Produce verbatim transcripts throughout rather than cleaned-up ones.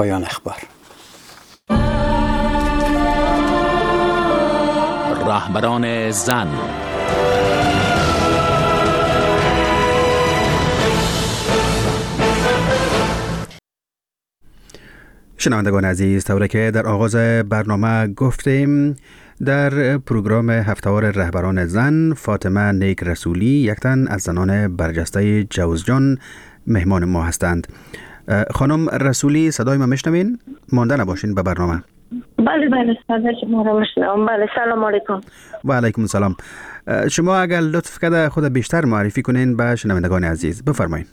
پایان اخبار. رهبران زن. شنوندگان عزیز، طوری که در آغاز برنامه گفتیم، در پروگرام هفته‌وار رهبران زن فاطمه نیک رسولی، یک تن از زنان برجسته جوزجان، مهمان ما هستند. خانم رسولی، صدای ما میشنوین؟ مانده نباشین به برنامه. بله بله صدای شما را میشنوم. بله، سلام علیکم. و علیکم السلام. شما اگر لطف کرده خود بیشتر معرفی کنین به شنوندگان عزیز، بفرمایید.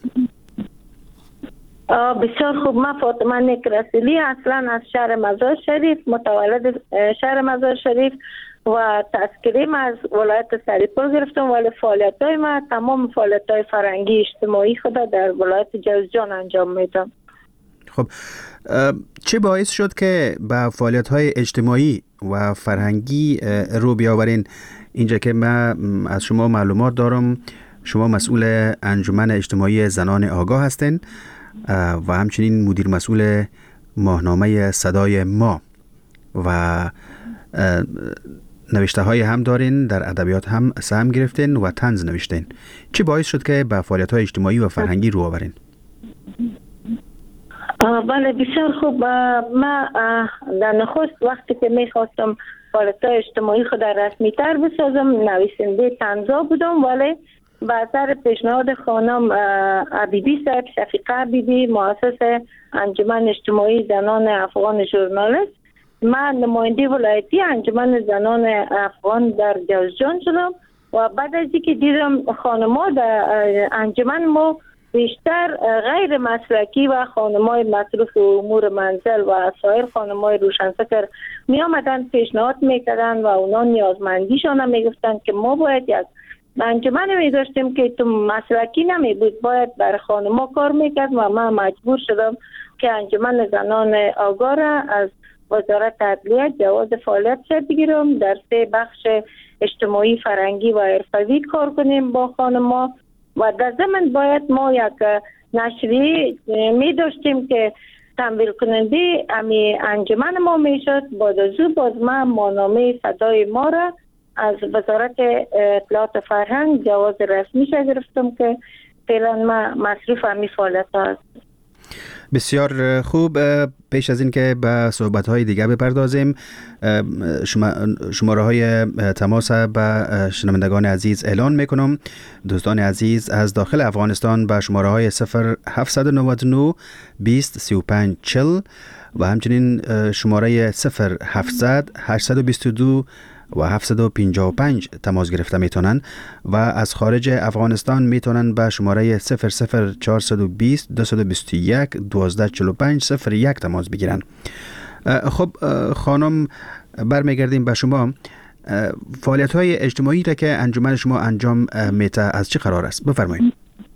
بسیار خوب. من فاطمه نیک رسولی، اصلا از شهر مزار شریف، متولد شهر مزار شریف و تذکریم از ولایت سریپور گرفتم، ولی فعالیت های من تمام فعالیت های فرهنگی اجتماعی خود در ولایت جوزجان انجام میدم. خب چه باعث شد که به فعالیت های اجتماعی و فرهنگی رو بیاورین؟ اینجا که من از شما معلومات دارم شما مسئول انجمن اجتماعی زنان آگاه هستین و همچنین مدیر مسئول ماهنامه صدای ما و نوشته های هم دارین، در ادبیات هم سهم گرفتین و طنز نوشتین. چی باعث شد که به فعالیت های اجتماعی و فرهنگی رو آورین؟ بله بسیار خوب. من در نخست وقتی که میخواستم فعالیت های اجتماعی خود رسمی تر بسازم، نویسنده طنزا بودم، ولی به اثر پیشنهاد خانم عبیدی صاحب، شفیقه عبیدی، مؤسس انجمن اجتماعی زنان افغان ژورنالیست، من نماینده ولایتی انجمن زنان افغان در جوزجان شدم و بعد از اینکه دیدم خانم‌ها در انجمن ما بیشتر غیر مسلکی و خانم‌های مصروف امور منزل و سایر خانم‌های روشنفکر می آمدن پیشنهاد میکردن و اونا نیازمندیشان هم میگفتن که ما باید یک انجمن می داشتیم که تو مسلکی نمی بود، باید برای خانم‌ها کار میکرد و من مجبور شدم که انجمن زنان آگاه را از وزارت عدلیه جواز فعالیت بگیرم، در سه بخش اجتماعی، فرهنگی و حرفوی کار کنیم با خانم‌ها و در ضمن باید ما یک نشریه می داشتیم که تمویل کننده امی انجمن ما می شد. بعد از او باز من ماهنامه صدای ما را از وزارت اطلاعات فرهنگ جواز رسمی گرفتم که فعلا من مصروف امی فعالیت هست. بسیار خوب. پیش از این که به صحبت‌های دیگه بپردازیم، شما شماره های تماس به شنوندگان عزیز اعلان میکنم. دوستان عزیز از داخل افغانستان به شماره های صفر هفت نه نه بیست سی و پنج چهل و همچنین شماره صفر هفتصد هشتصد و بیست و دو و هفتصد و پنجاه و پنج تماس گرفته میتونن و از خارج افغانستان میتونن به شماره صفر صفر چهارصد و بیست دویست و بیست و یک دوازده چهل و پنج صفر یک تماس بگیرن. خب خانم، برمیگردیم به شما. فعالیت های اجتماعی را که انجمن شما انجام میده از چه قرار است؟ بفرمایید.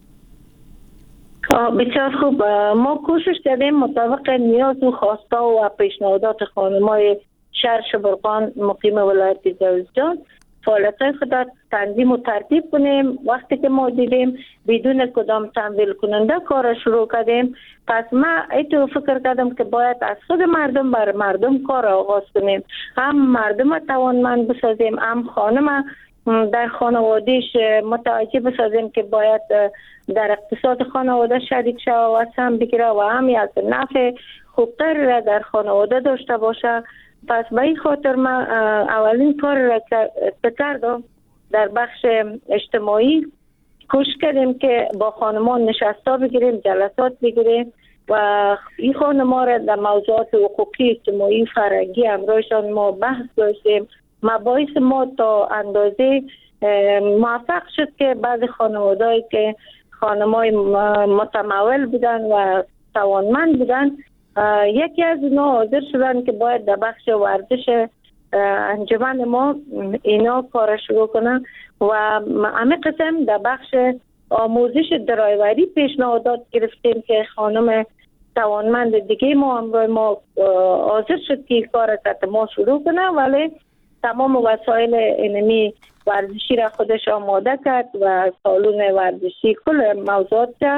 بسیار خوب. ما کوشش کردیم مطابق نیاز و خواستا و پیشنهادات خانم‌های شهر شبرغان مقیم ولایت جوزجان فعالیت‌های خود را تنظیم و ترتیب کنیم. وقتی که ما دیدیم بدون کدام تمویل کننده کار شروع کردیم، پس من ایتو فکر کردم که باید از خود مردم بر مردم کار آغاز کنیم، هم مردم توانمند بسازیم، هم خانم در خانوادهش متوجه بسازیم که باید در اقتصاد خانواده شریک شود و سهم بگیره و هم یک نفع خوبتر را در خانواده داشته باشه. پس به این خاطر من اولین کار را کردم در بخش اجتماعی کوشش کردیم که با خانمان نشستا بگیریم، جلسات بگیریم و این خانمان را در موضوعات حقوقی، اجتماعی، فرهنگی همراهشان ما بحث داشتیم. مباحث ما تا اندازه موفق شد که بعضی خانوادهایی که خانمای متمول بودن و توانمند بودن، یکی از اینا حاضر شدن که باید در بخش ورزش انجمن ما اینا کار شروع کنن و همه قسم در بخش آموزش درایوری پیشنهادات گرفتیم که خانم توانمند دیگه ما همراه ما حاضر شد که کار تحت ما شروع کنه، ولی تمام وسایل اینمی ورزشی را خودش آماده کرد و سالون ورزشی کل موضوعات را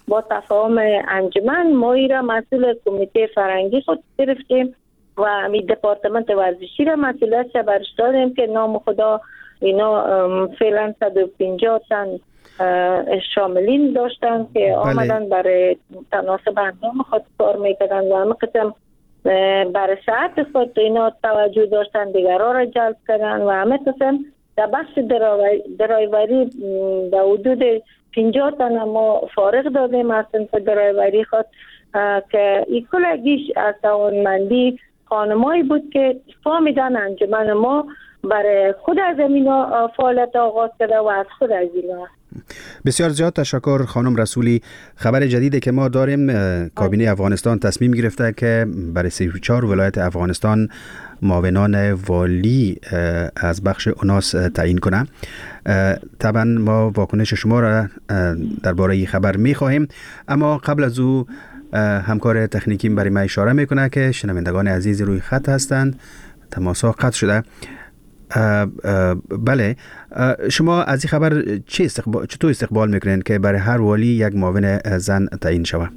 با تفاهم انجمن ما ای را مسئول کمیته فرهنگی خود گرفتیم و امی دپارتمنت ورزشی را مسئولیت برش دادیم که نام خدا اینا فعلا صد و پنجاه تن شاملین داشتن که آمدن برای تناسب اندام خود کار میکردن و همه قسم برای ساعت خود اینا توجه داشتن، دیگرها را جلب کردن و همه قسم در بخش درایوری در حدود پنجاه تن ما فارغ دادیم از صنف درایوری خود که این کلگیش از توانمندی خانمایی بود که فهمیدن انجمن ما برای خود از اینا فعالیت آغاز کرده و از خود از اینا. بسیار زیاد تشکر خانم رسولی. خبر جدیدی که ما داریم کابینه افغانستان تصمیم گرفته که برای سی و چهار ولایت افغانستان معاونان والی از بخش اوناس تعیین کنه. طبعا ما واکنش شما را درباره این خبر می‌خواهیم، اما قبل از او همکار تکنیکی برای ما اشاره میکنه که شنوندگان عزیز روی خط هستند، تماس‌ها قطع شده. اه اه بله، اه شما از این خبر چه استقبال چطور استقبال میکنین که برای هر والی یک معاون زن تعیین شود؟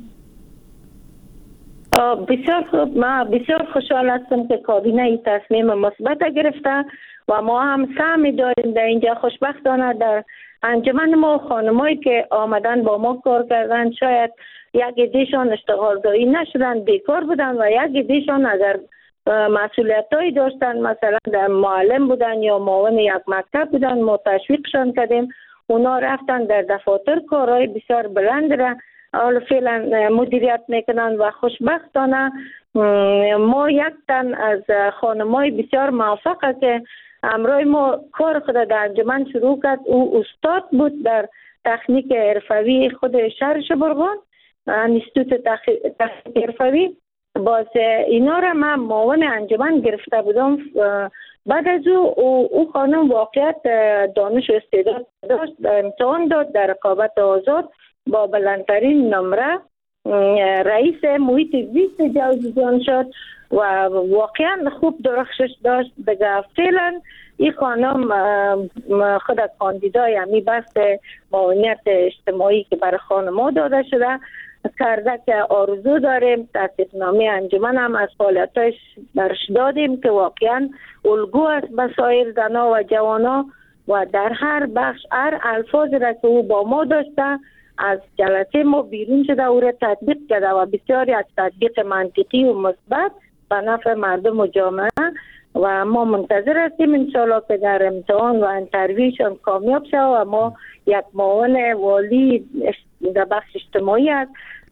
بسیار خوب، ما بسیار خوشحال هستم که کابینه این تصمیم مثبت گرفته و ما هم سعی داریم در اینجا خوشبختانه در انجمن ما خانمایی که آمدن با ما کار کردن شاید یک عدهشان اشتغالزایی نشدن، بیکار بودن و یک عدهشان اگر مسئولیت هایی داشتن، مثلا در معلم بودن یا معاون یک مکتب بودن، ما تشویقشان کردیم، اونا رفتن در دفاتر کارهای بسیار بلند را حالا فعلا مدیریت میکنن و خوشبختانه ما یک تن از خانمای بسیار موفقه که امروز ما کار خود در انجمن شروع کرد. او استاد بود در تکنیک حرفوی خود شهر شبرغان، انستیتوت تکنیک حرفوی. باز اینا را من معاون انجمن گرفته بودم. بعد از او او خانم واقعیت دانش و استعداد داشت، امتحان داد در رقابت آزاد با بلندترین نمره رئیس محیط زیست جوزجان شد و واقعا خوب درخشش داشت. دیگه فعلا این خانم خود کاندیدای همی بحث معاونیت اجتماعی که برای خانم‌ها داده شده کرده که آرزو داریم تصدیقنامه انجمن هم از فعالیتش برش دادیم که واقعا الگو است به سایر زنها و جوانا و در هر بخش هر الفاظ را که او با ما داشته از جلسه ما بیرون شده او را تطبیق کرده و بسیاری از تطبیق منطقی و مثبت به نفع مردم و جامعه و ما منتظر هستیم انشاءالله که در امتحان و انترویوشان کامیاب شد و ما یک معاون والی در بخش اجتماعی است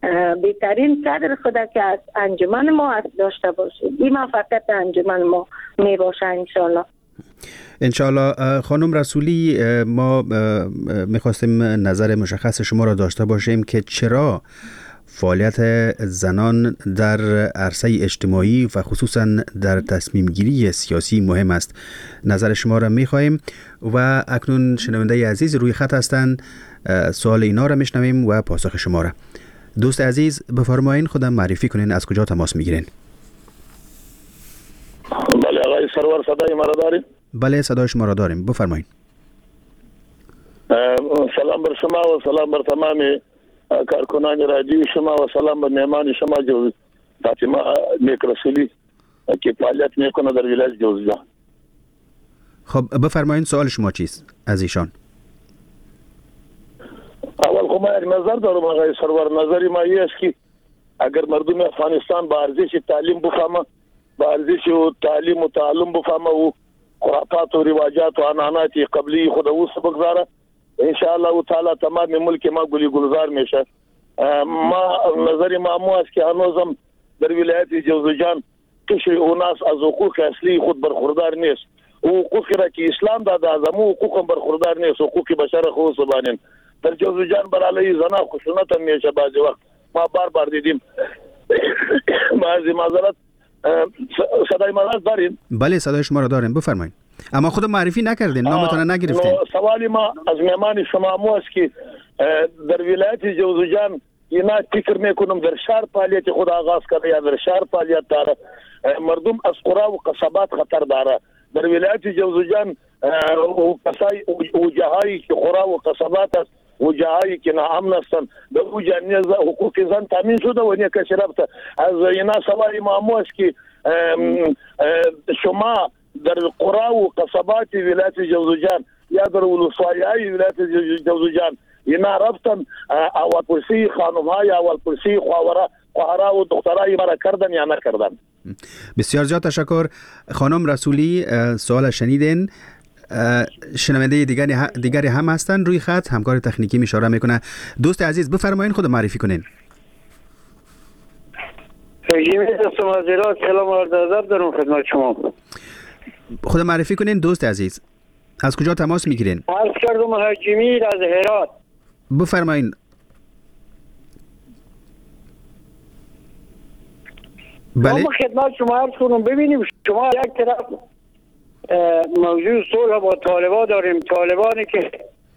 بهترین کادر خدا که از انجمن ما داشته باشیم. این موفقیت انجمن ما می باشه انشاءالله. انشاءالله. خانم رسولی، ما میخواستیم نظر مشخص شما را داشته باشیم که چرا فعالیت زنان در عرصه اجتماعی و خصوصا در تصمیم گیری سیاسی مهم است. نظر شما را میخواهیم و اکنون شنونده عزیز روی خط هستند. سوال اینا را میشنویم و پاسخ شما را. دوست عزیز بفرمایین خودم معرفی کنین، از کجا تماس میگیرین؟ بله آقای سرور، صدای ما را داریم؟ بله صدای شما را داریم، بفرمایین. سلام بر شما و سلام بر تمام کارکنان رادیو شما و سلام بر مهمان شما جو فاطمه نیک رسولی که فعالیت میکنه در ولایت جوزجان. خب بفرمایین سوال شما چیست از ایشان؟ اول خب من نظر دارم آقای سرور، نظری ما این است که اگر مردم افغانستان با ارزش تعلیم بفهمه، با ارزش تعلیم و تعلم بفهمه و خرافات و رواجات و عنعنات قبلی خود او بگذاره، ان شاء الله تعالی تمام ملک ما گلی گلزار میشه. ما نظری ما مو است که هنوزم در ولایت جوزجان قشر اوناس از حقوق اصلی خود برخوردار نیست. حقوقی را که اسلام داده از امو حقوق برخوردار نیست، حقوق بشر خود سبانین در جوزجان برای زنان خشونت هم میشه. بعضی وقت ما بار بار دیدیم. بعضی معذرت صدای ما داریم؟ بله صدای شما را داریم، بفرمایید. اما خود معرفی نکردین، نامتون نگرفتین. سوالی ما از مهمان شما مو است که در ولایت جوزجان اینا فکر میکنم در شهر فعالیت خود آغاز کرده یا در شهر فعالیت داره، مردم از قرا و قصبات خطر داره. در ولایت جوزجان و کسای و جاهایی که قرا و قصبات است و جاهایی که ناامن هستند به او جنیز حقوق زن تامین شده و نه کسی رفته از اینا سوال امامو است که شما در قرى و قصبات ولایت جوزجان یا در ولسوالی‌های ولایت جوزجان اینا رفتن اول پرسی خانم‌های اول پرسی خواهرها خواهرها و دخترای مرا کردن یا نکردن. بسیار زیاد تشکر خانم رسولی. سوال شنیدین. شنونده دیگری دیگری هم هستن روی خط، همکار تکنیکی اشاره میکنه. دوست عزیز بفرمایید خود معرفی کنین. سلام و عرض ادب دارم خدمت شما. خود معرفی کنین دوست عزیز. از کجا تماس میگیرین؟ عرض کردم حاجی از هرات. بفرمایید. بله. ما خدمت شما عرض کنم ببینیم شما یک طرف موضوع صلح با طالبان داریم، طالبانی که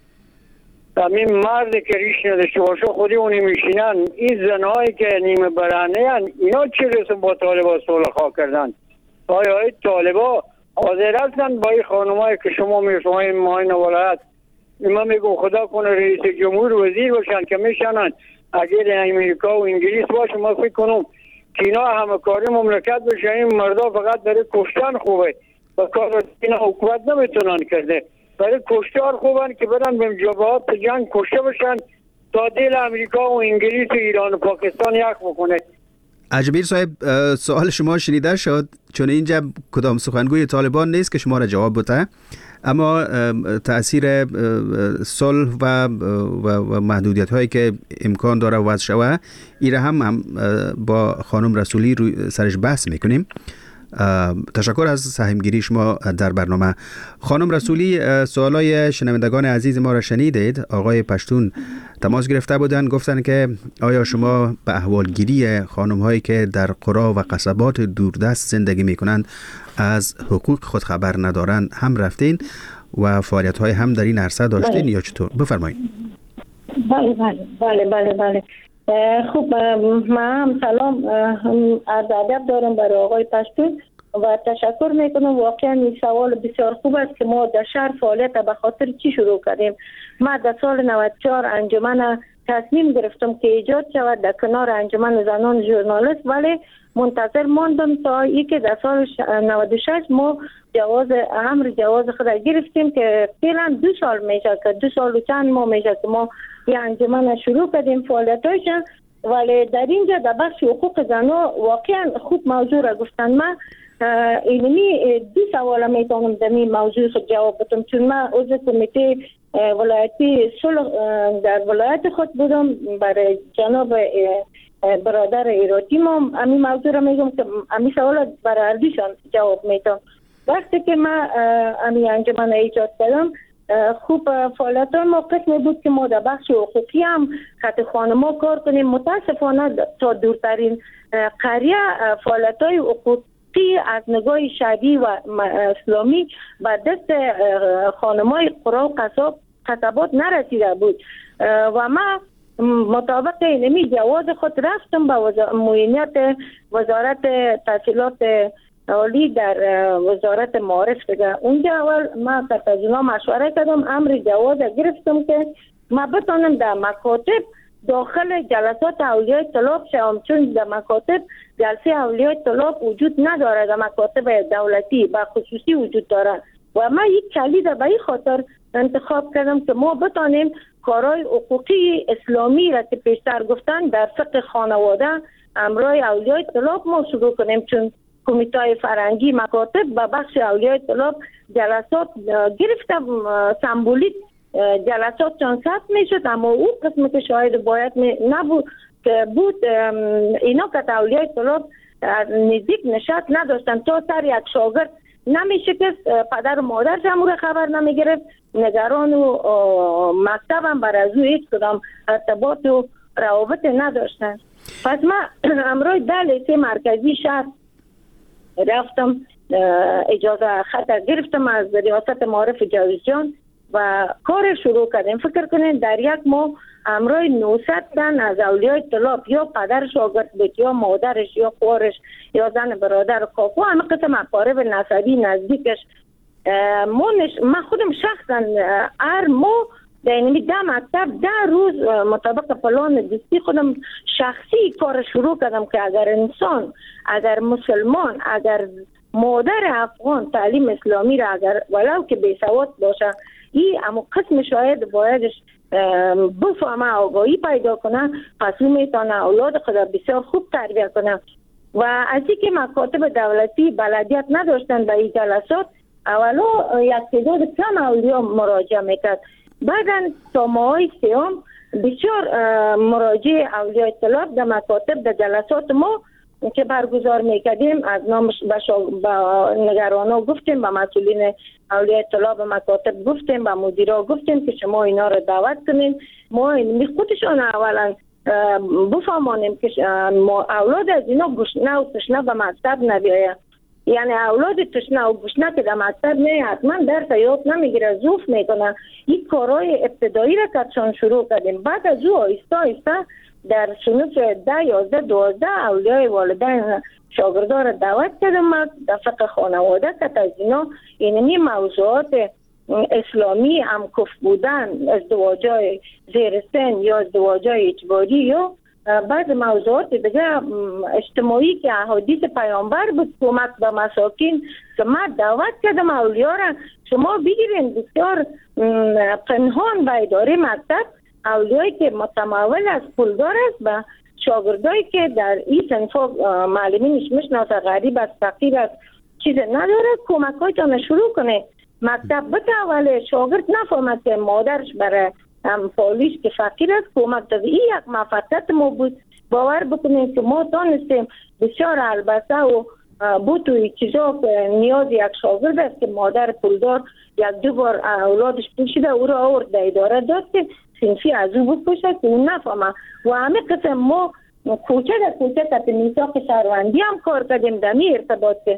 همین مرد که ریش نداشته باشه خودی اونی میشینن، این زنهایی که نیمه برهنه هن اینا چه رسم با طالبان صلح خواه کردن؟ آیا های طالبان حاضر هستن با این خانمایی که شما میشونهای ماین ولایت اینا میگو خدا کنه رئیس جمهور وزیر باشن که میشنن اگر امریکا و انگلیس باشه ما فکر کنم که اینا همه کاری مملکت بشه، این مردا فقط داره کشتن خوبه و کار اینا حکومت نمیتونن کرده، برای کشتار خوبن که برن به جبهات جنگ کشته بشن تا دل امریکا و انگلیس و ایران و پاکستان یک بکنه. اجمیر صاحب سوال شما شنیده شد، چون اینجا کدام سخنگوی طالبان نیست که شما را جواب بده، اما تأثیر صلح و, و, و محدودیت هایی که امکان داره وضع شوه ایره هم, هم با خانم رسولی روی سرش بحث میکنیم. تشکر از سهمگیری شما در برنامه. خانم رسولی سوالای شنوندگان عزیز ما را شنیدید. آقای پشتون تماس گرفته بودن، گفتن که آیا شما به احوالگیری خانم هایی که در قرى و قصبات دوردست زندگی میکنند از حقوق خود خبر ندارن هم رفتین و فعالیت های هم در این عرصه داشتین بله. یا چطور؟ بفرمایید. بله بله بله بله بله خوب، من هم سلام عرض ادب دارم برای آقای پشتون و تشکر میکنم. واقعا این سوال بسیار خوب است که ما در شهر فعالیت به خاطر چی شروع کردیم. ما در سال نود و چهار انجمن تصمیم گرفتم که ایجاد شود در کنار انجمن زنان ژورنالیست، ولی منتظر ماندم تا ای که در سال نود و شش ما جواز امر جواز خود گرفتیم که فعلا دو سال میشه که دو سال و چند ماه میشه که ما یه انجمن شروع کردیم فعالیتاش، ولی در اینجا در بخش حقوق زنان واقعا خوب موضوع را گفتن. من اینمی دو سوال میتونم در این موضوع خود جواب بدم، چون من عضو کمیته ولایتی صلح در ولایت خود بودم برای جناب برادر ایراتی. ما امی موضوع را میگم که امی سوال برای اردیشان جواب میتونم. وقتی که من امی انجمن ایجاد کردم خوب فعالیت ما قسم بود که ما در بخش حقوقی هم خط خانما کار کنیم. متاسفانه تا دورترین قریه فعالیت های حقوقی از نگاه شعبی و اسلامی به دست خانمای قرى و قصب قصبات نرسیده بود و ما مطابق اینمی جواز خود رفتم به معینیت وزارت تحصیلات عالی در وزارت معارف دیگه. اونجا اول ما کتازونا مشوره کردم، امر جواز گرفتم که ما بتانم در مکاتب داخل جلسات اولیای طلاب شوم، چون در مکاتب جلسه اولیای طلاب وجود نداره، در مکاتب دولتی و خصوصی وجود داره و ما یک کلید به این خاطر انتخاب کردم که ما بتانیم کارهای حقوقی اسلامی را که پیشتر گفتن در فقه خانواده امرای اولیای طلاب ما شروع کنیم، چون کمیته فرنگی مکاتب و بخش اولیای طلاب جلسات گرفتم سمبولیک جلسات چون ثبت میشد، اما اون قسم که شاید باید نبود که بود اینا که اولیای طلاب نزدیک نشست نداشتن تا سر یک شاگرد نمیشه که پدر و مادرش هم خبر نمیگرفت، نگران و مکتب هم بر از او هیچ کدام ارتباط و روابط نداشتن. پس من امروز در لیسه مرکزی شهر رفتم، اجازه خط گرفتم از ریاست معارف جوزجان و کار شروع کردیم. فکر کنین در یک ماه امروز نهصد تن از اولیای طلاب یا پدر شاگرد بود یا مادرش یا خواهرش یا زن برادر کاکو همه قسم اقارب نسبی نزدیکش، من خودم شخصا هر ماه در این ده مکتب ده روز مطابق پلان دستی خودم شخصی کار شروع کردم که اگر انسان، اگر مسلمان، اگر مادر افغان تعلیم اسلامی را اگر ولو که بیسواد باشه این اما قسم شاید بایدش بفهمه، آگاهی پیدا کنه، پس او میتونه اولاد خود بسیار خوب تربیت کنه. و از اینکه مکاتب دولتی بلدیت نداشتن به این جلسات، اولا یک تعداد کم اولیا مراجعه میکرد، بعدا تا ماهای سیام بسیار مراجع اولیاء طلاب در مکاتب در جلسات ما که برگزار میکردیم از نام با نگرانا گفتیم، با مسئولین اولیاء طلاب مکاتب گفتیم، با مدیرا گفتیم که شما اینا رو دعوت کنین، ما این خودشان اولا بفهمانیم که اولاد از اینا گشنه و تشنه به مکتب نبیاید. یعنی اولاد تشنه و گشنه که در مکتب نه حتما درس یاد نمیگیره، زوف میکنه. این کارهای ابتدایی را که شروع کردیم، بعد از او آیسته آیسته در صنف ده یازده دوازده اولیای والدین شاگردان را دعوت کردم در فقه خانواده که از اینا اینمی موضوعات اسلامی هم کف بودن، ازدواجای زیر سن یا ازدواجای اجباری یا بعض موضوعات دیگه اجتماعی که احادیث پیامبر بود، کمک به مساکین، که من دعوت کردم اولیا را شما بگیرین. بسیار پنهان به اداره مکتب اولیایی که متمول از پولدار است و شاگردایی که در این صنفا معلمینش میشناسه، غریب است، فقیر است، چیز نداره، کمک هایتان شروع کنه. مکتب بتواله شاگرد نفهمد که مادرش برای پالیش که فقیر است کمک داده. این یک مفقت ما بود. باور بکنید که ما دانستیم بسیار البته و بود توی چیزا که نیاز یک شاگرد است که مادر پولدار یک دو بار اولادش پوشیده او را آورد در اداره داد که صنفی از او بپوشد که اون نفهمه. و همه قسم ما کوچه در کوچه تحت میثاق شهروندی هم کار کردیم. در می ارتباط که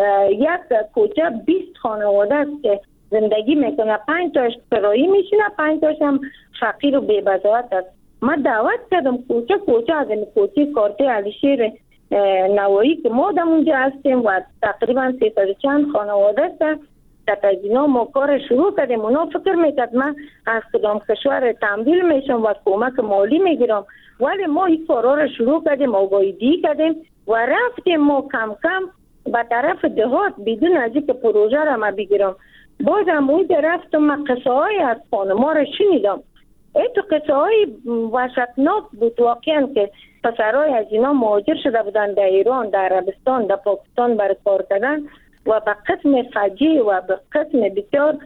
یک کوچه بیست خانواده است که زندگی میکنه، پنج تاش کرایی میشینه، پنج تاش هم فقیر و بی‌بضاعت است. من دعوت کردم کوچه کوچه از این کوچه کارته علیشیر نوایی که ما در اونجا هستیم و تقریبا سیصد چند خانواده است که از اینا ما کار شروع کردیم. اونا فکر میکرد من از کدام کشور تمویل میشم و کمک مالی میگیرم، ولی ما این کارا رو شروع کردیم، آگاهی کردیم و رفتیم ما کم کم به طرف دهات بدون از اینکه پروژه را ما بگیرم. بازم اون رفتم من قصه های از خانما را شنیدم. این تو قصه های وحشتناک بود واقعا که پسرهای از اینا مهاجر شده بودن در ایران، در عربستان، در پاکستان برای کار کردن و به قسم فجیع و به قسم بسیار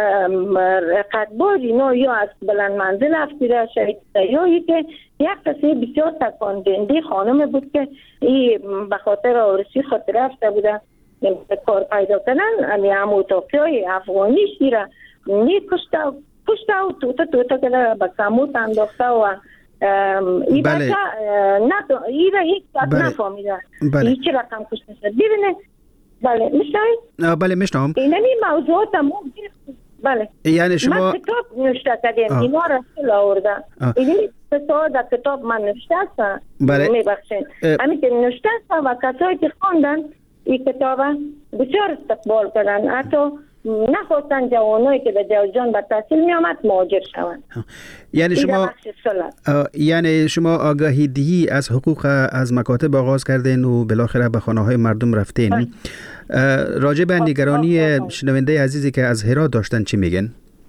رقتباز اینا یا از بلند منزل افتیده شهید یا ای که یک قصه بسیار تکاندهنده خانم بود که این به خاطر آرسی خود رفته بوده کار پیدا کردن. امی هموتاقی های افغانی شیره نی کشته کشته و توتا توتا که به کموت انداخته و ای بله. بچه نه ای را یک بات بله. نفهمیده بله. ای چی رقم کشته شد. ببینه بله میشنوید؟ بله میشنم. اینمی موضوعات هم بله. یعنی شما من کتاب نوشته کردیم اینا را سل آورده. اینمی کتاب در کتاب من نوشته هستم. بله. میبخشین همین که نوشته هستم و کسایی که خوندن این کتاب بسیار استقبال کردن، حتی نخواستن جوانایی که به جوزجان به تحصیل می آمد مهاجر شوند. یعنی شما یعنی شما آگاهی دهی از حقوق از مکاتب آغاز کردین و بالاخره به خانه های مردم رفتین. راجع به نگرانی شنونده عزیزی که از هرات داشتن چی میگن؟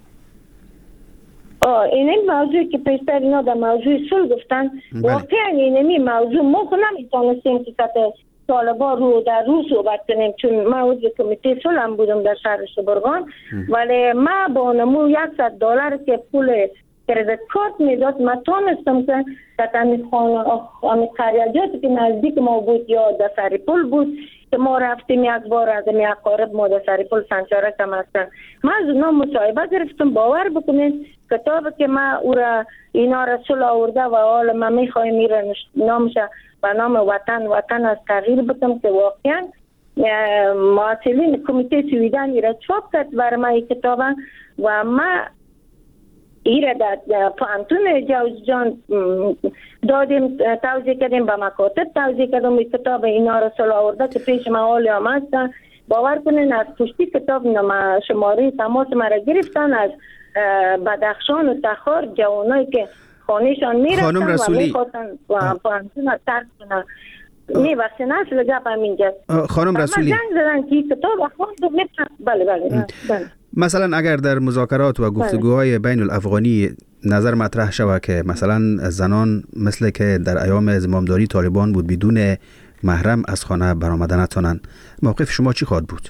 این این موضوعی که پیشتر اینا در موضوع صلح گفتن واقعا این موضوع ما خود نمیتونستیم که طالبا رو در رو صحبت کنیم، چون من عضو کمیته صلح هم بودم در شهر شبرغان، ولی ما با نمو صد دلار که پول کردیت کارت میداد من تونستم که در تمیز خانه خریجاتی که نزدیک ما بود یا در سریپل بود که ما رفتیم یک بار از می اقارب ما در سریپل سنچارک هم هستن، من از اونا مصاحبه گرفتم. باور بکنید کتابی که من او را اینا را صلح آورده و حالا من میخوایم این را نامشه به نام وطن وطن از تغییر بکنم که واقعا معاصلین کمیته سویدن ایره چاپ کرد برای ما این کتاب و ما ایره در پانتون جوزجان دادیم، توضیح کردیم به مکاتب توضیح کردیم این کتاب اینا را صلح آورده که پیش ما حالی هم هستن. باور کنین از پشتی کتاب شماره تماس مرا گرفتن، از بدخشان و تخار جوانایی که خانهشان میرفتن و میخواستن پانتون ترک کنن. نه وقتی نسل گپ همینجاست. خانم رسولی جنگ زدن که کتاب خواند و میپرد. بله بله بله. مثلا اگر در مذاکرات و گفتگوهای بین الافغانی نظر مطرح شود که مثلا زنان مثل که در ایام زمامداری طالبان بود بدون محرم از خانه برآمدن نتونن، موقف شما چی خواهد بود؟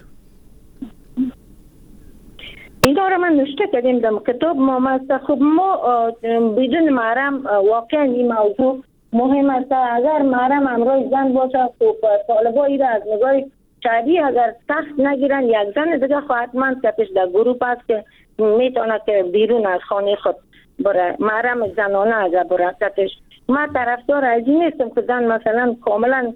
این داره من نوشته کردیم در کتاب ما مثلا خب ما بدون محرم واقعا این موضوع مهم است. اگر محرم همراه زن باشه خب طالبا این را از نگاه شادی اگر سخت نگیرن یک زن دیگه خواهد من کتش در گروه است که میتونه که بیرون از خانه خود بره محرم زنانه اگر بره کتش. ما طرفدار از این نیستم که زن مثلا کاملا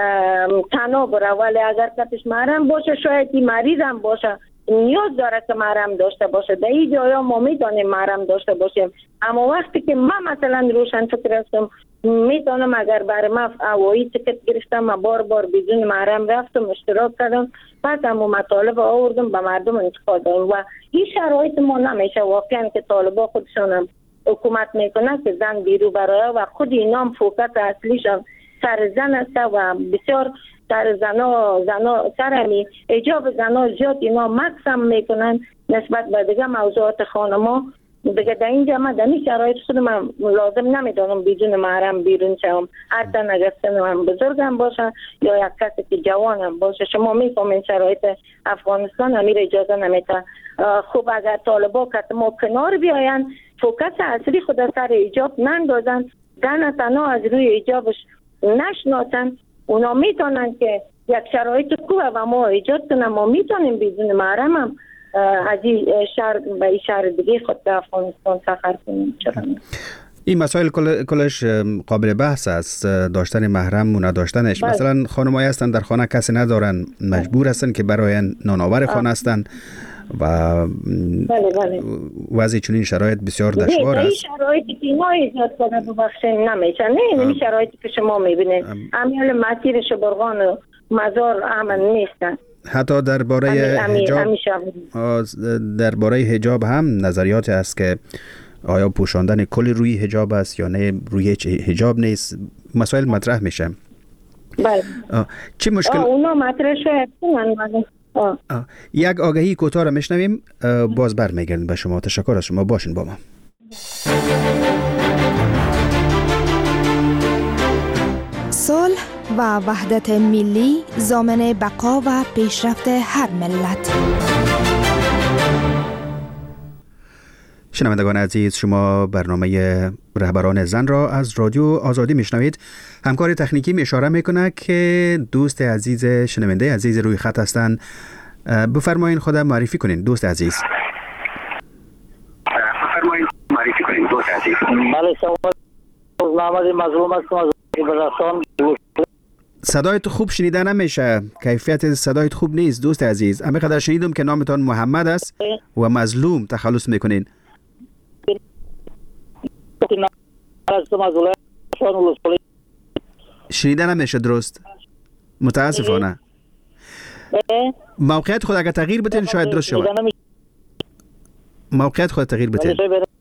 تنها بره، ولی اگر کتش محرم باشه شاید این مریض هم باشه نیاز داره که محرم داشته باشه. در این جایا ما میتونیم محرم داشته باشیم، اما وقتی که ما مثلا روشن فکر هستم میتونم اگر برای ما هوایی تکت گرفتم و بار بار بدون محرم رفتم اشتراک کردم پس همون مطالب آوردم به مردم انتقال دادم و این شرایط ما نمیشه واقعا که طالبا خودشان هم حکومت میکنه که زن بیرو برای و خود اینا هم فوکس اصلیشان سر زن است و بسیار سر زنا زنا سرمی حجاب زنا زیاد اینا مقسم میکنن نسبت به دیگه موضوعات خانما. دیگه در اینجا من در این شرایط خود من لازم نمیدانم بدون محرم بیرون شم، حتی اگر سنم بزرگم باشه یا یک کسی که جوانم باشه. شما میفهمین شرایط افغانستان امیر اجازه نمیده. خوب اگر طالبا که ما کنار بیاین فوکس اصلی خود سر حجاب نندازن، زن تنها از روی حجابش نشناسن، اونا میتونن که یک شرایط خوبه و ما ایجاد کنن. ما میتونیم بدون محرم هم از این شهر به این شهر دیگه خود به افغانستان سفر کنیم. این مسائل کلش قابل بحث است، داشتن محرم و نداشتنش. بله. مثلا خانمایی هستن در خانه کسی ندارن، مجبور هستن که برای نانآور خانه هستن و بله بله. وضع چنین شرایط بسیار دشوار است. این شرایطی که ما ایجاد کنه ببخشید نمیشه. نه این شرایطی که شما میبینید امیال مسیر شبرغان و مزار امن نیستن. حتی درباره حجاب درباره حجاب هم نظریات است که آیا پوشاندن کل روی حجاب است یا نه روی حجاب نیست. مسائل مطرح میشه. بله. چه مشکل؟ اونا مطرح شد. یک آگهی کوتاه را میشنویم، باز برمیگردیم به شما. تشکر از شما، باشین با ما. صلح و وحدت ملی ضامن بقا و پیشرفت هر ملت. شنوندگان عزیز، شما برنامه رهبران زن را از رادیو آزادی میشنوید. همکار تکنیکی می اشاره میکنه که دوست عزیز شنونده عزیز روی خط هستند. بفرمایید خود معرفی کنین دوست عزیز. بفرمایید معرفی کنین دوست عزیز. بله سلام، محمد مظلوم هستم از بلوچستان. صدایت خوب شنیده نمیشه، کیفیت صدایت خوب نیست دوست عزیز. همه قدر شنیدم که نامتان محمد است و مظلوم تخلص میکنین. شنیده نمیشه درست، متاسفانه. موقعیت خود اگر تغییر بتین شاید درست شود. موقعیت خود تغییر بتین.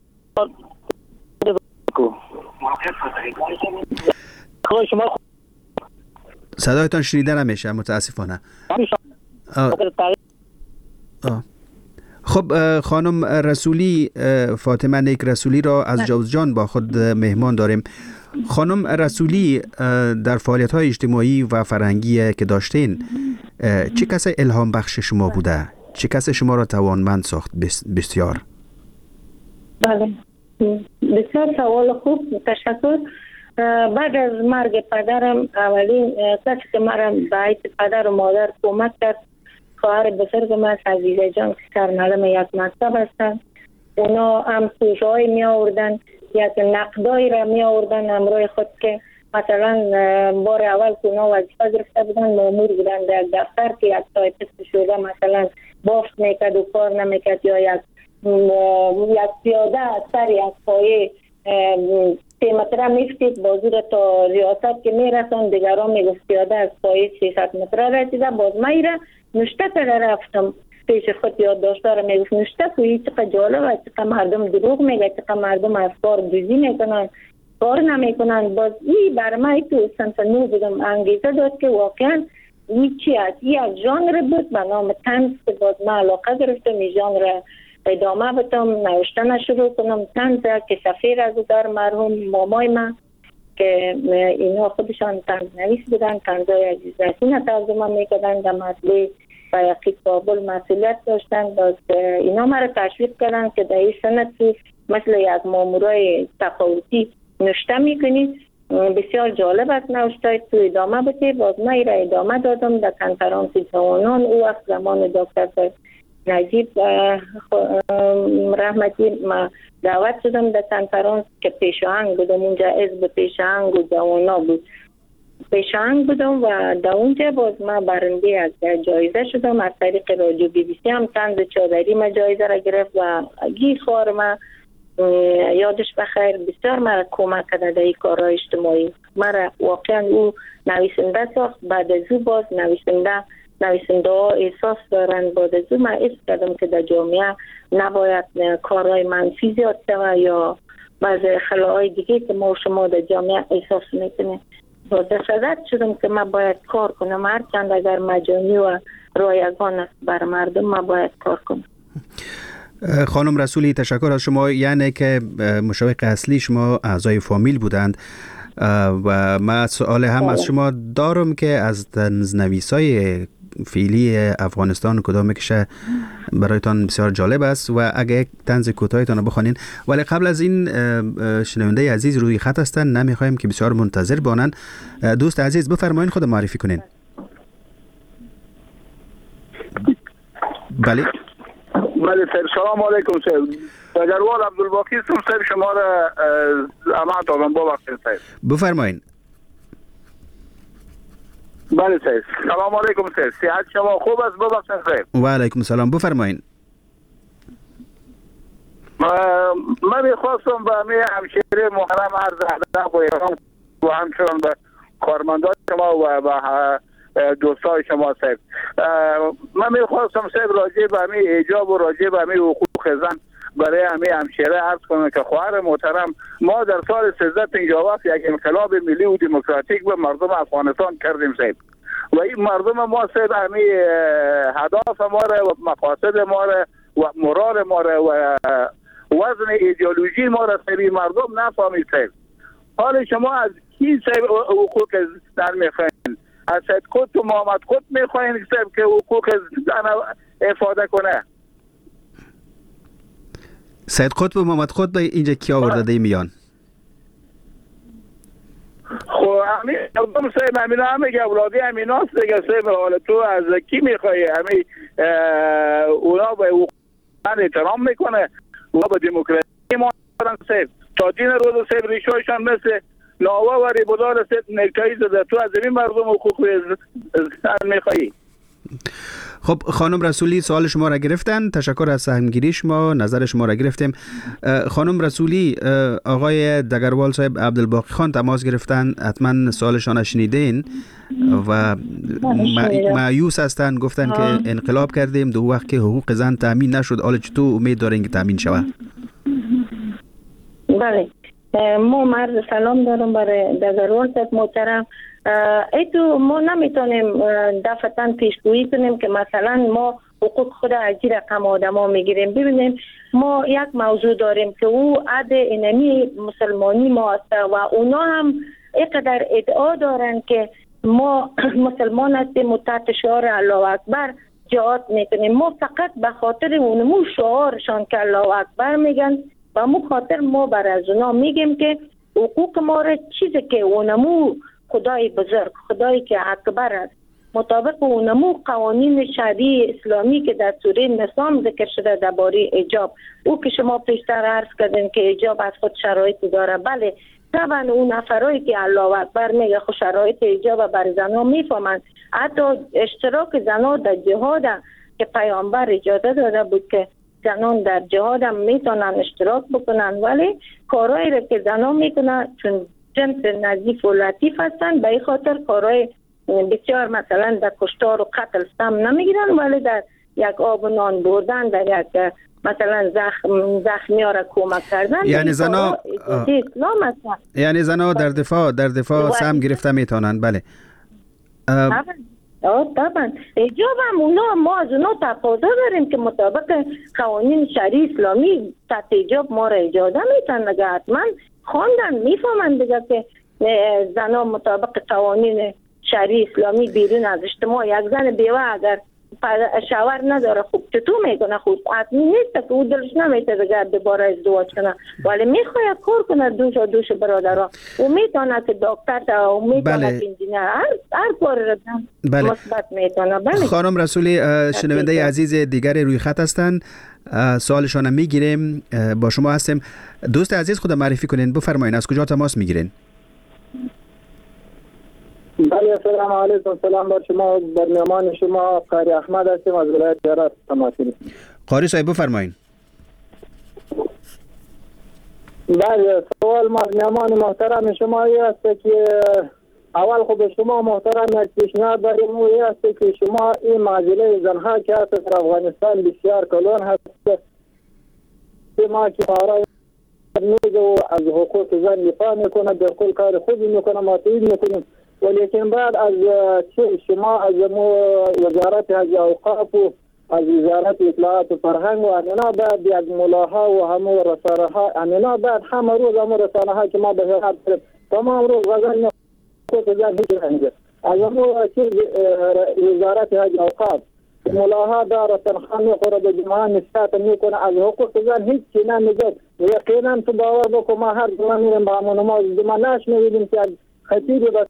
صدایتان شنیده نمیشه متاسفانه. آه. آه. خب خانم رسولی، فاطمه نیک رسولی را از جوزجان با خود مهمان داریم. خانم رسولی، در فعالیت‌های اجتماعی و فرهنگی که داشتین چه کسی الهام بخش شما بوده؟ چه کسی شما را توانمند ساخت؟ بسیار بله، بسیار سوال خوب، تشکر. بعد از مرگ پدرم اولین کسی که مرا به حیث پدر و مادر کمک کرد خواهر بزرگم است، عزیزه جان، که سرمعلم یک مکتب هستند. اونا هم سوژه‌ای می آوردن، یک نقدایی را می آوردن همراه خود که مثلا بار اول که اونا وظیفه گرفته بودن مامور بودن در دفتر که یک تایپیست شده مثلا بافت میکرد و کار نمیکرد، یا یک یک پیاده از سر یک پایه سه متره میفتید بازو را تا ریاست که میرسن، دیگران میگفت پیاده از پایه سیصد متره رسیده، باز من را نشته کرده رفتم پیش خود یادداشت رو میگفت نوشته که این چقدر جالبه، چقدر مردم دروغ میگه، چقدر مردم افکار دوزی میکنن، کار نمیکنن. باز این برای من تو سنتنو بودم انگیزه داد که واقعا این چی است. این از ژانر بود به نام طنز که باز من علاقه گرفتم این ژانر ادامه بدم، نوشتن شروع کنم. طنز که سفیر از در مرحوم مامای من که اینا خودشان طنز نویس بودن، طنزهای عزیزرسین ترجمه میکردن، در مطلع و یقی کابل مسئولیت داشتن. باز اینا مرا تشویق کردن که در این سنت مثل یک مامورای تفاوتی نوشته میکنید، بسیار جالب است نوشته، تو ادامه بده. باز من را ادامه دادم در کنفرانس جوانان. او وقت زمان دکتر نجیب رحمتی ما دعوت شدم در کنفرانس که پیشاهنگ بودم، اونجا حزب پیشاهنگ و جوانا بود، پیشاهنگ بودم و در اونجا باز ما برنده از جایزه شدم. از طریق رادیو بی بی سی هم طنز چادری ما جایزه را گرفت و گی خوار ما یادش بخیر بسیار مرا کمک کرده در این کارهای اجتماعی. مرا واقعا او نویسنده ساخت. بعد از او باز نویسنده نویسنده ها احساس دارن. بعد از او من احساس کردم که در جامعه نباید کارهای منفی زیاد شود یا بعض خلاهای دیگه که ما و شما در جامعه احساس میکنیم. باز صدت شدم که من باید کار کنم، هرچند اگر مجانی و رایگان است بر مردم ما باید کار کنم. خانم رسولی تشکر از شما. یعنی که مشوق اصلی شما اعضای فامیل بودند و من سوال هم از شما دارم که از طنزنویسای فعلی افغانستان کدام کشه برایتان بسیار جالب است و اگه یک طنز کوتاهتان بخوانین. ولی قبل از این شنونده عزیز روی خط هستن، نمیخوایم که بسیار منتظر بانن. دوست عزیز بفرمایین خود معرفی کنین. بله بله سر سلام علیکم سر دگروال عبدالباقی هستم سر شما را امانت آدم با وقت سر بفرمایین. بله سر سلام علیکم سر صحت شما خوب است ببخشید سر. و علیکم سلام بفرمایین. من میخواستم به می همشهری محرم عرض ادب و احترام و همچنان به کارمندان شما و به دوستای شما صاحب، من میخواستم صاحب راجع به همین ایجاب و راجع به همین حقوق زن برای همین همشهری عرض کنم که خواهر محترم ما در سال سیزده پنجاه و هفت یک انقلاب ملی و دموکراتیک به مردم افغانستان کردیم صاحب و این مردم ما صاحب همین هدف ما را و مقاصد ما را و مراد ما را و وزن ایدئولوژی ما را صاحب مردم نفهمید صاحب. حال شما از کی صاحب حقوق زن میخواین؟ از سید قطب و محمد قطب میخواین که حقوق زن افاده کنه؟ سید قطب و محمد قطب اینجا کی آورده دی میان؟ خب همین مردم صاحب همینا همه که اولادی همیناست دیگه صاحب. حالا تو از کی میخوایی؟ همین اونا به حقوق زن احترام میکنه و به دموکراسی ما صاحب تا دین روز صاحب ریشایشان مثل ناوا و ریبودار صاحب نکتایی زده. تو از این مردم حقوق زن میخوایی؟ خب خانم رسولی سوال شما را گرفتن. تشکر از سهمگیری شما، نظر شما را گرفتیم. خانم رسولی آقای دگروال صاحب عبدالباقی خان تماس گرفتن، حتما سوالشان شنیدین و مایوس هستن، گفتن آه. که انقلاب کردیم دو وقت که حقوق زن تامین نشد، حالا چطور امید دارین که تامین شود؟ بله ما مرد سلام دارم برای دگروال صاحب محترم. ایتو ما نمیتونیم دفعتاً پیشگویی کنیم که مثلا ما حقوق خود از این رقم آدم ها میگیریم. ببینیم ما یک موضوع داریم که او عد اینمی مسلمانی ما است و اونا هم اینقدر ادعا دارن که ما مسلمان هستیم و تحت شعار الله اکبر جهاد میکنیم. ما فقط به خاطر اونمو شعارشان که الله اکبر میگن و مو خاطر ما بر از اونا میگیم که حقوق ما را چیزی که اونمو خدای بزرگ، خدایی که اکبر است، مطابق اونمو قوانین شرعی اسلامی که در سوره نظام ذکر شده درباره حجاب، او که شما پیشتر عرض کردین که حجاب از خود شرایطی داره. بله طبعا اون نفرایی که الله اکبر میگه خود شرایط حجاب بر زنها میفهمن. حتی اشتراک زنها در جهاد که پیامبر اجازه داده بود که زنان در جهاد هم میتونن اشتراک بکنن، ولی کارهایی را که زنها میکنن چون جنس نظیف و لطیف هستن به این خاطر کارهای بسیار مثلا در کشتار و قتل سم نمیگیرن، ولی در یک آب و نان بردن، در یک مثلا زخم زخمی ها را کمک کردن. یعنی زنا اسلام است. یعنی زنا در دفاع در دفاع سهم گرفته میتونن. بله طبعا ایجاب هم اونا، ما از اونا تقاضا داریم که مطابق قوانین شرعی اسلامی تحت ایجاب ما را اجازه میتن. نگه حتما خواندن میفهمن دیگه که زنا مطابق قوانین شرعی اسلامی بیرون از اجتماع، یک زن بیوه اگر شوهر نداره خوب چطور میکنه؟ خوب حتمی نیست که او دلش نمیته دیگه دوباره ازدواج کنه، ولی میخواد کار کنه دوش و دوش برادرها. او میتونه که دکتر تا او میتونه بله. که انجینیر هر هر کار را بله. مثبت میتونه. بله خانم رسولی، شنونده عزیز دیگر روی خط هستند، سوالشان میگیریم. با شما هستیم. دوست عزیز خود معرفی کنین، بفرمایید از کجا تماس میگیرین؟ بله سلام علیکم. سلام بر شما، بر مهمان شما قاری احمد هستیم از ولایت هرات تماس میگیریم. قاری صاحب بفرمایید. بله سوال ما مهمان محترم شما ای است که اول خود شما محترم یک پیشنهاد داریم، او ای است که شما این معضله زنها که هست در افغانستان بسیار کلان هست، ما که برای میگه و از حقوق زن دفاع میکنه، در کل کار خوبی میکنه، ما تایید میکنیم، ولیکن بعد از شما از وزارت حج اوقاف و از وزارت اطلاعات و فرهنگ و امینا بعد یک ملاها و همه رسانه ها امینا بعد همه روز همه رسانه ها که ما به هرات تمام روز غزل حقوق زن هیچ رنگه از همه وزارت حج اوقاف ملاها داره تنخواه میخوره به جمعه نسبت میکنه، از حقوق زن هیچ چی نمیگه. یقینا تو باور بکن ما هر جمعه میریم با همون نماز جمعه نش میبینیم که خطیبی به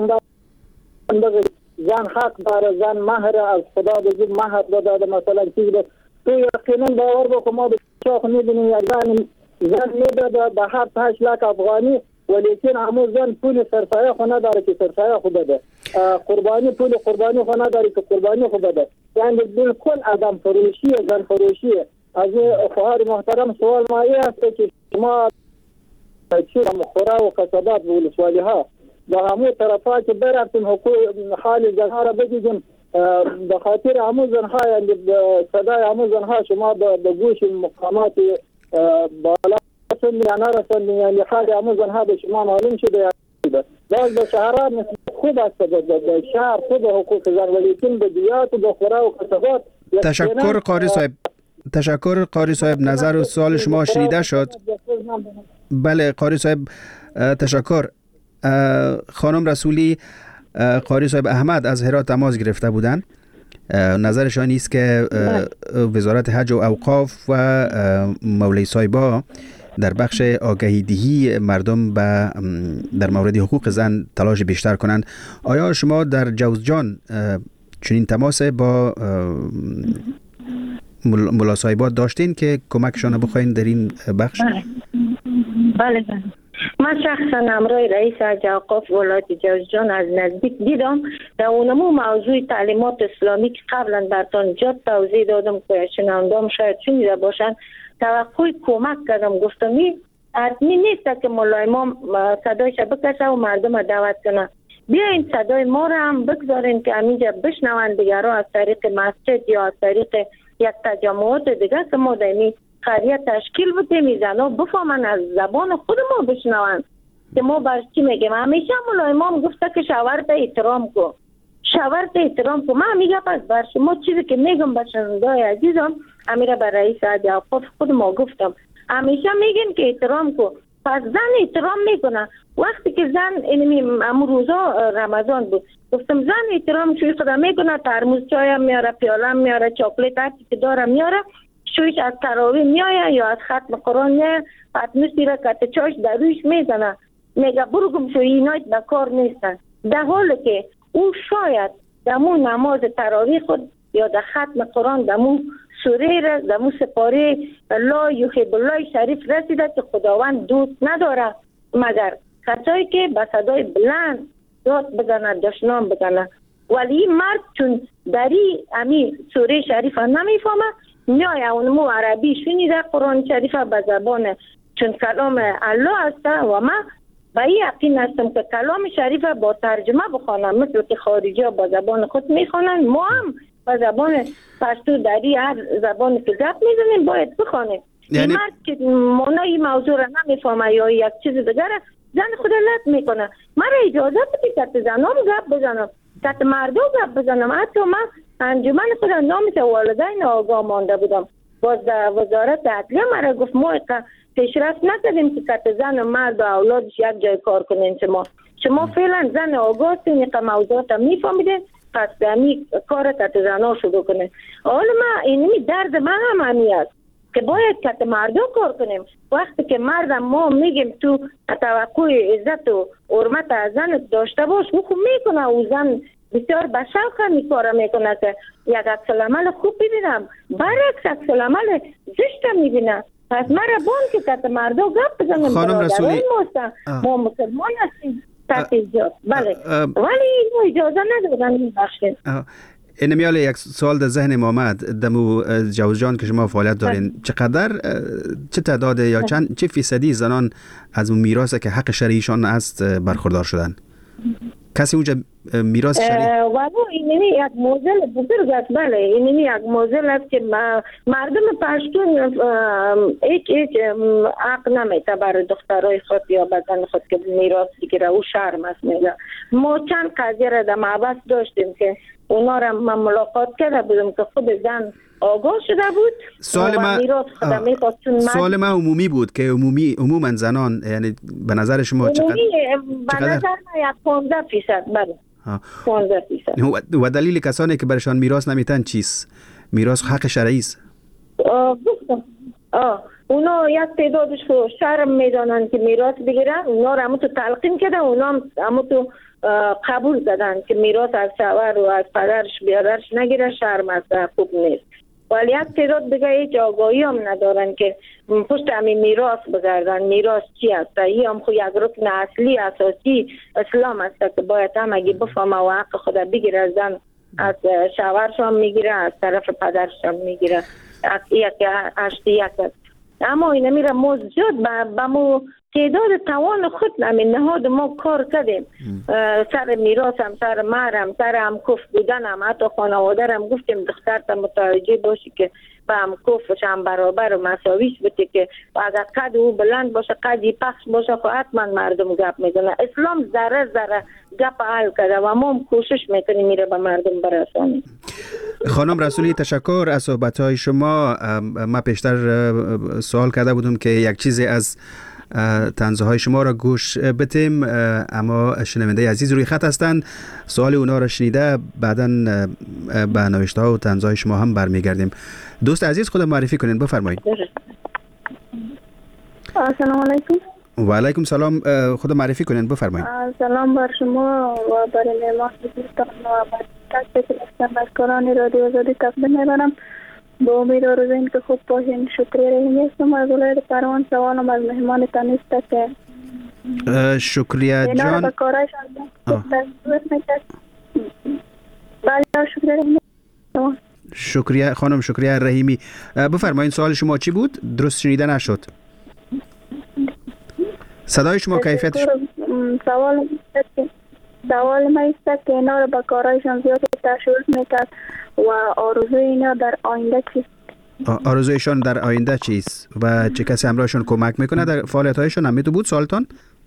زن حق داره، زن مهر از خدا بزرگ مهر داده مثلا چیز ده. تو یقینا باور بکن ما به شاخ میبینیم یک زن زن میداده به هر هشت لک افغانی، ولیکن همون زن پول سرسایه خو نداره که سرسایه خو بده، قربانی پول قربانی خو نداره که قربانی خو بده. یعنی بالکل آدم فروشیه، زن فروشیه. از خواهر محترم سوال ما ای است که شما چی مخوره و کسبات و ولسوالی ها با همون طرفا که برفتیم حقوق حال زنها را بگیدیم، به خاطر همون زنها یعنی صدای همون زنها شما به گوش مقامات بالا رسندیم یا نرسندیم، یعنی حال همون زنها به شما معلوم شده. باز به شهرها خوب است، به شهر خوب حقوق زن، ولیکن به دیات و به خوره و کسبات. تشکر قاری صاحب. تشکر قاری صاحب، نظر و سوال شما شنیده شد. بله قاری صاحب تشکر. خانم رسولی، قاری صاحب احمد از هرات تماس گرفته بودند. نظرشان نیست که وزارت حج و اوقاف و مولوی صاحبا در بخش آگهی دهی مردم به در مورد حقوق زن تلاش بیشتر کنند. آیا شما در جوزجان چنین تماس با ملا صاحبا داشتین که کمکشان بخواین در این بخش؟ بله بله, بله. من شخصا همراه رئیس حج اوقاف ولایت جوزجان از نزدیک دیدم. در اونمو موضوع تعلیمات اسلامی که قبلا برتان جد توضیح دادم که شنوندام شاید شنیده باشن، توقع کمک کردم. گفتم این حتمی نیست که مولای ما صدایش بکشه و مردم دعوت کنه، بیاین صدای ما را هم بگذارین که همینجا بشنوند دیگرها از طریق مسجد یا از طریق یک تجمعات دیگه که ما دایمی قریه تشکیل بودیم، زنها بفهمن از زبان خود ما بشنوند که ما برش چی میگیم. همیشه مولای امام گفته که شوهرت احترام کو، شوهرت احترام کو. من میگم پس بر شما چیزی که میگم به شنوندای عزیزم امیره بر رئیس حج اوقاف خود ما گفتم، همیشه میگن که احترام کو. پس زن احترام میکنه. وقتی که زن اینمی امو روزا رمضان بود گفتم زن احترام شوی خدا میکنه، ترموز چای هم میاره، پیاله هم میاره، چاکلیت هرچی که داره میاره، شویش از تراویح میایه یا از ختم قرآن میایه، پتنوس میره کت چاش در رویش میزنه، میگه برو گم شو، اینایت به کار نیستن. در حالی که او شاید دمو نماز تراویح خود یا در ختم قرآن دمو سوره را دمو سپاره لا یحب الله شریف رسیده که خداوند دوست نداره مگر کسایی که به صدای بلند داد بزنه، دشنام بزنه. ولی این مرد چون دری امی سوره شریف نمیفهمه، میای اونمو عربی شنیده قرآن شریف به زبان چون کلام الله است و من به این یقین هستم که کلام شریف با ترجمه بخوانم، مثل که خارجی ها با زبان خود میخوانن، ما هم و زبان پشتو دری هر زبانی که گپ میزنیم باید بخوانیم. یعنی این مرد که معنای موضوع را نمیفهمه یا یک چیز دیگر زن خود لط میکنه. من اجازه بدید که زنام گپ بزنم، که مردم گپ بزنم. حتی من انجمن خود نامیت والدین آگاه مانده بودم. باز وزارت عدلیه مرا گفت ما پیشرفت نکردیم که کت زن و مرد و اولادش یک جای کار کنین. شما شما فعلا زن آگاه هستین که موضوعات میفهمیدین، پس همی کار کت زن ها شروع کنین. حالا من اینمی درد من هم همی است که باید کت مردم کار کنیم. وقتی که مردم ما میگیم تو توقع عزت و حرمت از زن داشته باش، او خوب میکنه. او زن بسیار بشوق همی کار میکنه که یک عکس العمل خوب ببینم، برعکس عکس العمل زشت میبینه. پس من را بان که کت مردم گپ بزنم. خانم رسولی ما مسلمان هستیم تحت ایجاد، بله، ولی اینو اجازه ندادن این بخشین. این میاله یک سوال در ذهن ما آمد. دمو جوز جان که شما فعالیت دارین، چقدر چه تعداد یا چند چه فیصدی زنان از اون میراث که حق شرعیشان است برخوردار شدن؟ کسی اونجا میراث شرعی؟ ولی اینمی یک موزل بزرگ است. بله، اینمی یک موزل است که مردم پشتون هیچ هیچ حق نمیده برای دخترای خود یا بدن خود که میراث بگیره. او شرم است میگه. ما چند قضیه را در معبس داشتیم که اونا را من ملاقات کرده بودم که خود زن آگاه شده بود. سوال ما سوال ما عمومی بود که عمومی عموما زنان، یعنی به نظر شما چقدر؟ به نظر من یک پانزده فیصد. بله، پانزده فیصد. و دلیل کسانی که برشان میراث نمیتن چیست؟ میراث حق شرعی است. گفتم آه اونا یک تعدادش رو شرم میدانن که میراث بگیرن. اونا رو همون تو تلقین کردن، اونا همون تو قبول دادن که میراث از شوهر و از پدرش بیادرش نگیره، شرم است، خوب نیست. ولی یک تعداد دیگه هیچ آگاهی هم ندارن که پشت همین میراث بگردن. میراث چی است؟ این هم خود یک رکن اصلی اساسی اسلام است که باید هم اگه بفهمه و حق خود بگیره. از زن از شوهرش هم میگیره، از طرف پدرش هم میگیره. از یک هشتی یک است. اما این میره موجود به مو تعداد توان خود همین نهاد ما کار کردیم. سر میراث هم، سر مهر هم، سر هم کف بودن هم، حتی خانواده هم گفتیم دختر تا متوجه باشی که با هم کفش هم برابر و مساویش بده که اگر قد او بلند باشه قدی پخش باشه خب حتما مردم گپ میزنه. اسلام ذره ذره گپ حل کرده و ما هم کوشش میکنیم میره به مردم برسانیم. خانم رسولی تشکر از صحبت‌های شما. ما پیشتر سوال کرده بودم که یک چیزی از طنزه های شما را گوش بدیم، اما شنونده عزیز روی خط هستند. سوال اونا را شنیده بعداً به نوشته ها و طنزه های شما هم برمیگردیم. دوست عزیز خود معرفی کنین، بفرمایید. السلام علیکم. و علیکم سلام. خود معرفی کنین، بفرمایید. سلام بر شما و برای مهمان دوستان و تک تک بازیگران رادیو آزادی تقدیم می‌کنم. با امید آرزویم که خوب باشین. شکریه رحیمی هستم از ولایت پروان. سوالم از مهمان تنیست که شکریه جان اینا با کارایشان دستور میکرد. بله شکریه رحیمی. شکریه خانم، شکریه رحیمی. بفرمایید سوال شما چی بود؟ درست شنیده نشد. صدای شما کیفیتش سوال سوال ما است که اینا رو با کارایشان زیاد تشویق میکرد و آرزوی اینا در آینده چیست؟ آرزویشان در آینده چیست و چه کسی همراهشون کمک میکنه در فعالیت‌هایشون؟ هم میتو بود سوالتان؟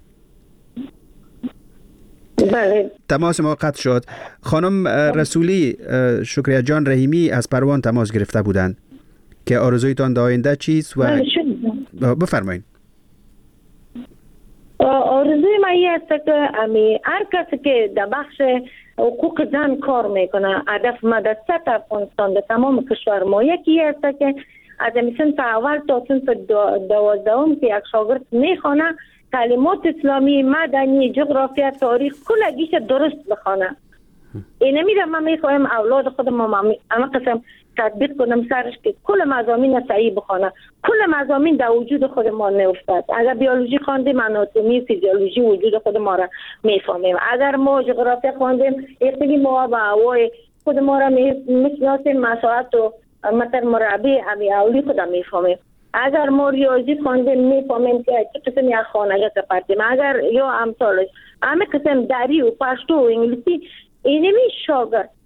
بله. تماس ما قطع شد. خانم رسولی، شکریه جان رحیمی از پروان تماس گرفته بودند که آرزویتان در آینده چیست و بفرمایید. آرزوی من این است که امی هر کسی که در بخش حقوق زن کار میکنه، هدف ما در سطح افغانستان در تمام کشور ما یکی است که از صنف اول تا صنف دوازدهم که یک شاگرد میخونه کلمات اسلامی، مدنی، جغرافیا، تاریخ کلگیش درست بخونه. اینه میره ما میخوایم اولاد خودم اما قسم تطبیق کنم سرش که کل مضامین صحیح بخونه. کل مضامین در وجود خود ما نیفتد. اگر بیولوژی خواندیم آناتومی فیزیولوژی وجود خود ما را میفهمیم. اگر ما جغرافیا خواندیم اقلیم ما و هوای خود ما را میشناسیم، مساحت و متر مربع امی اولی خود میفهمیم. اگر ما ریاضی خواندیم میفهمیم که چه قسم یک خانه سپردیم. اگر یا امثالش همه قسم دری و پشتو و انگلیسی اینمی شاگرد از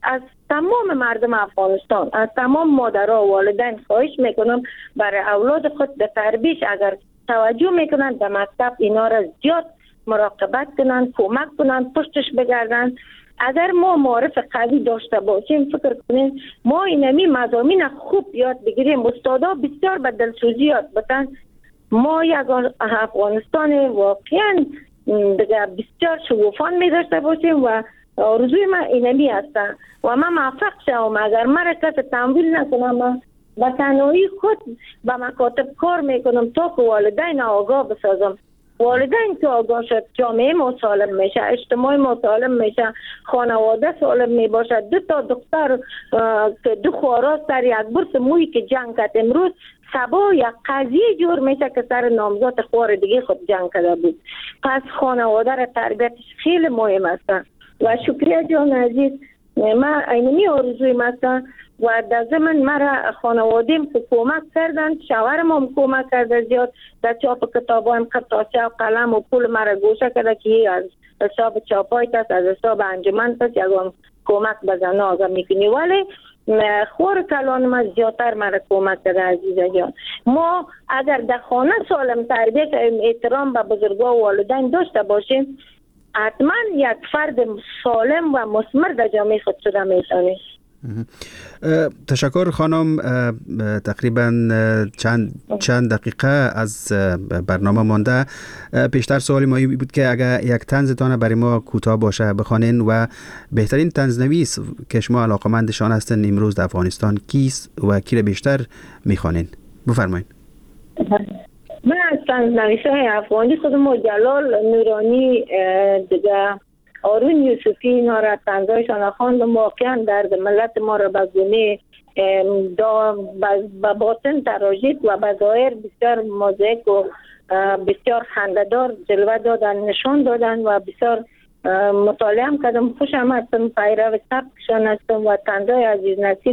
تمام مردم افغانستان، از تمام مادرها و والدین خواهش میکنم برای اولاد خود در تربیش اگر توجه میکنن در مکتب اینا را زیاد مراقبت کنن، کمک کنن، پشتش بگردن. اگر ما معارف قوی داشته باشیم، فکر کنین ما اینمی مضامین خوب یاد بگیریم، استادا بسیار به دلسوزی یاد بدن، ما یک افغانستان واقعا دیگه بسیار شگوفان می داشته باشیم و آرزوی من اینمی هستن و من موفق شوم. اگر من کس تمویل نکنم، با تنهایی خود به مکاتب کار میکنم تا که والدین آگاه بسازم. والدین که آگاه شد، جامعه ما سالم میشه، اجتماع ما سالم میشه، خانواده سالم میباشه. دو تا دختر که دو خوارا سر یک برس مویی که جنگ کرد، امروز سبا یک قضیه جور میشه که سر نامزاد خوار دیگه خود جنگ کرده بود. پس خانواده را تربیتش خیلی مهم است و شکریه جان عزیز، من اینمی آرزوی مثلا و در زمن مرا خانوادیم که کمک کردن، شوهرم هم کمک کرده زیاد در چاپ کتاب هم خطاچه و قلم و پول مرا گوشه کرده که از حساب چاپایت است، از حساب انجمن است، یکم کمک بزنه آگه میکنی. ولی خور کلان ما زیادتر مرا کمک کرده عزیزه جان. ما اگر در خانه سالم تربیت احترام به بزرگا و والدین داشته باشیم، حتما یک فرد سالم و مثمر در جامعه خود شده میتونیم. تشکر خانم. تقریبا چند چند دقیقه از برنامه مانده. پیشتر سوالی ما بود که اگر یک طنزتان برای ما کوتاه باشه بخوانین و بهترین طنزنویس که شما علاقه‌مندشان هستن امروز در افغانستان کیست و کی را بیشتر میخوانین؟ بفرمایید. من از طنزنویس‌های افغانی خودم جلال نورانی دیگه آرون یوسفی اینا را طنزایشان خواندم. واقعا درد ملت ما را به گونه به باطن تراژید و به ظاهر بسیار موزیک و بسیار خنده‌دار جلوه دادن، نشان دادن و بسیار مطالعه کردم. خوشم هستم، پیرو سبکشان هستم و طنزای عزیز نسیم